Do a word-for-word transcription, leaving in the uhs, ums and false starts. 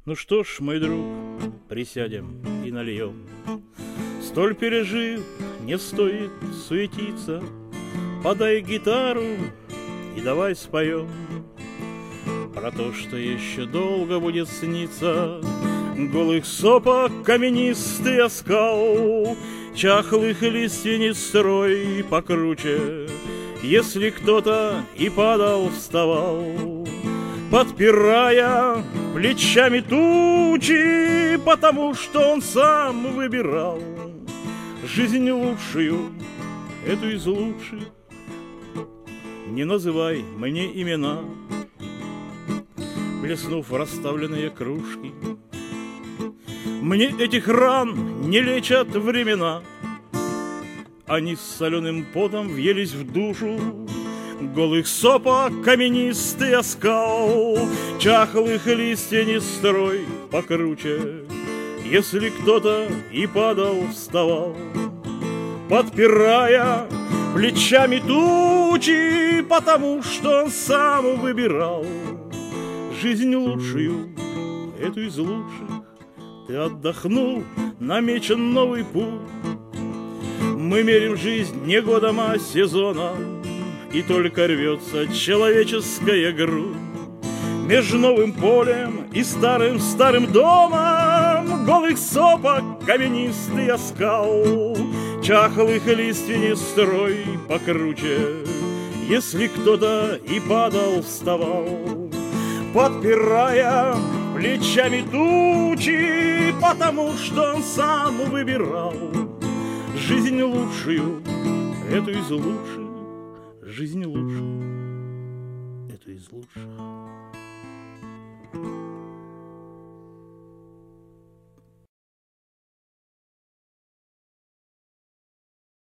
Ну что ж, мой друг, присядем и нальем. Столь пережив, не стоит суетиться. Подай гитару и давай споем про то, что еще долго будет сниться. Голых сопок каменистый оскал, чахлых лиственниц строй покруче. Если кто-то и падал, вставал, подпирая плечами тучи, потому что он сам выбирал жизнь лучшую, эту из лучших. Не называй мне имена, плеснув расставленные кружки. Мне этих ран не лечат времена, они с соленым потом въелись в душу. Голых сопок каменистый оскал, чахлых лиственниц строй покруче. Если кто-то и падал, вставал, подпирая плечами тучи, потому что он сам выбирал жизнь лучшую, эту из лучших. Ты отдохнул, намечен новый путь. Мы мерим жизнь не годом, а сезоном, и только рвется человеческая грудь. Между новым полем и старым-старым домом голых сопок каменистый оскал, чахлых лиственниц строй покруче. Если кто-то и падал, вставал, подпирая плечами тучи, потому что он сам выбирал жизнь лучшую, эту из лучших. Жизнь лучшую, эту из лучших.